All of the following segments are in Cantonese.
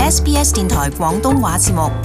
SBS 電台廣東話節目。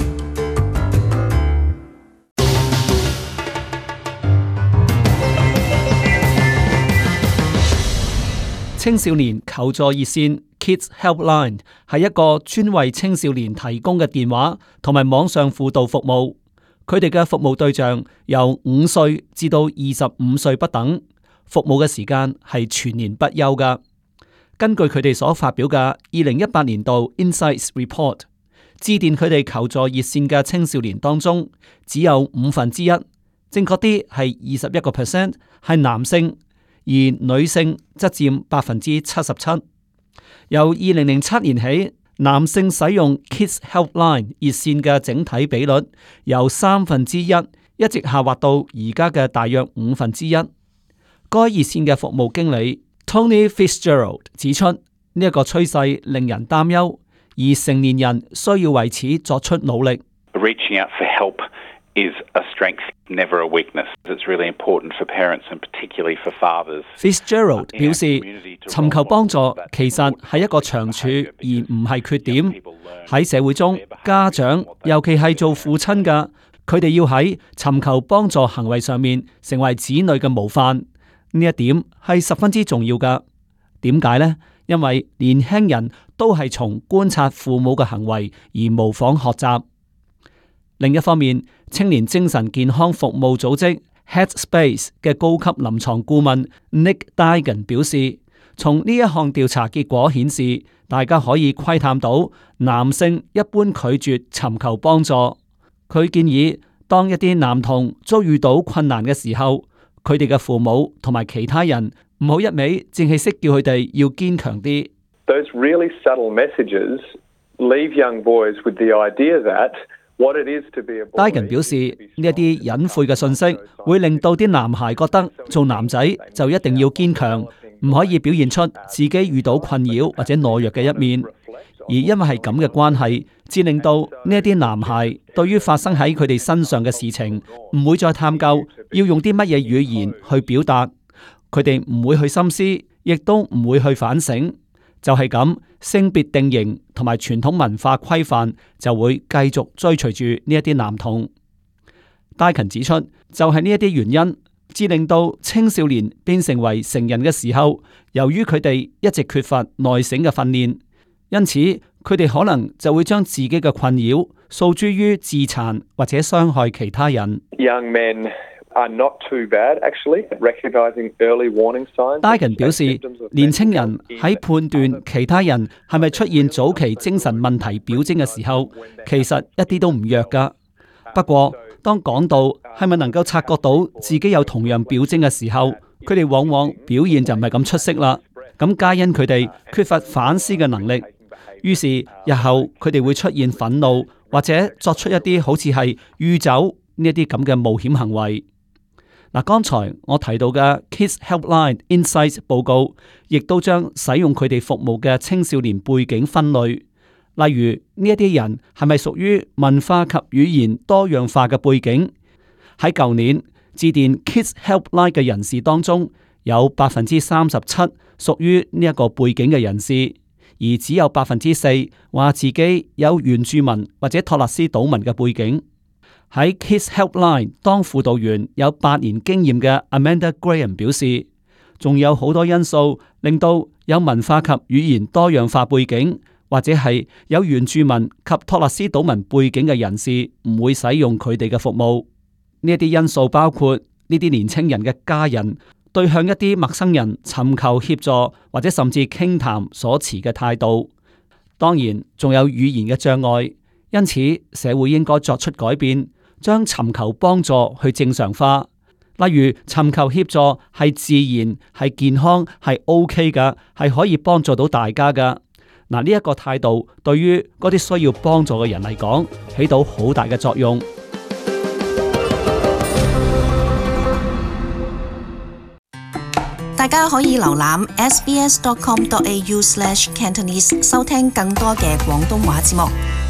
青少年求助熱線 Kids Helpline 係一個專為青少年提供嘅電話同埋網上輔導服務。佢哋嘅服務對象由5歲至到25歲不等，服務嘅時間係全年不休㗎。根據佢哋所發表嘅2018年度 Insights Report， 致電佢哋求助熱線嘅青少年當中，只有1/5，正確啲係21%係男性，而女性則佔77%。由2007年起，男性使用 Kids Helpline 熱線嘅整體比率由1/3一直下滑到而家嘅大約1/5。該熱線嘅服務經理 Tony Fitzgerald 指出，呢一個趨勢令人擔憂，而成年人需要為此作出努力。 Reaching out for help is a strength, never a weakness. It's really important for parents and particularly for fathers. Fitzgerald 表示，尋求幫助其實係一個長處，而唔係缺點。喺社會中，家長尤其係做父親嘅，佢哋要喺尋求幫助行為上面成為子女嘅模範。呢一點係十分之重要㗎。點解呢？因為年輕人都係從觀察父母嘅行為而模仿學習。另一方面，青年精神健康服務組織 Headspace 嘅高級臨床顧問 Nick Digan 表示，從呢一項調查結果顯示，大家可以窺探到男性一般拒絕尋求幫助。佢建議，當一啲男童遭遇到困難嘅時候，佢哋嘅父母同埋其他人唔好一味淨係識叫佢哋要堅強啲。 Those really subtle messages leave young boys with the idea that what it is to be a boy。 Digan 表示，呢一啲隱晦嘅信息會令到啲男孩覺得做男仔就一定要堅強，唔可以表現出自己遇到困擾或者懦弱嘅一面。而因為係咁嘅關係，致令到呢一啲男孩對於發生喺佢哋身上嘅事情，唔會再探究要用啲乜嘢語言去表達，佢哋唔會去深思，亦都唔會去反省。就係咁，性別定型同埋傳統文化規範就會繼續追隨住呢一啲男童。戴勤指出，就係呢一啲原因，致令到青少年變成為成人嘅時候，由於佢哋一直缺乏內省嘅訓練，因此佢哋可能就會將自己嘅困擾訴諸於自殘或者傷害其他人。 Young men are not too bad, actually, at recognizing early warning signs. Digan 表示，年青人喺判斷其他人係咪出現早期精神問題表徵嘅時候，其實一啲都唔弱㗎。不過，當講到係咪能夠察覺到自己有同樣表徵嘅時候，佢哋往往表現就唔係咁出色啦。咁皆因佢哋缺乏反思嘅能力，於是日後佢哋會出現憤怒，或者作出一啲好似係酗酒呢一啲咁嘅冒險行為。嗱，剛才我提到嘅 Kids Helpline Insights 報告，亦都將使用佢哋服務嘅青少年背景分類，例如呢一啲人係咪屬於文化及語言多樣化嘅背景。喺舊年致電 Kids Helpline 嘅人士當中，有37%屬於呢一個背景嘅人士，而只有4%話自己有原住民或者托勒斯島民嘅背景。喺 Kids Helpline 當輔導員有8年經驗嘅 Amanda Graham 表示，仲有好多因素令到有文化及語言多樣化背景，或者係有原住民及托勒斯島民背景嘅人士唔會使用佢哋嘅服務。呢啲因素包括呢啲年青人嘅家人對向一啲陌生人尋求協助或者甚至傾談所持嘅態度。當然仲有語言嘅障礙，因此社會應該作出改變，將尋求幫助去正常化。例如尋求協助係自然、係健康、係 OK 噶，係可以幫助到大家噶。嗱，呢一個態度對於嗰啲需要幫助嘅人嚟講，起到好大嘅作用。 大家可以瀏覽 sbs.com.au/Cantonese 收聽更多嘅廣東話節目。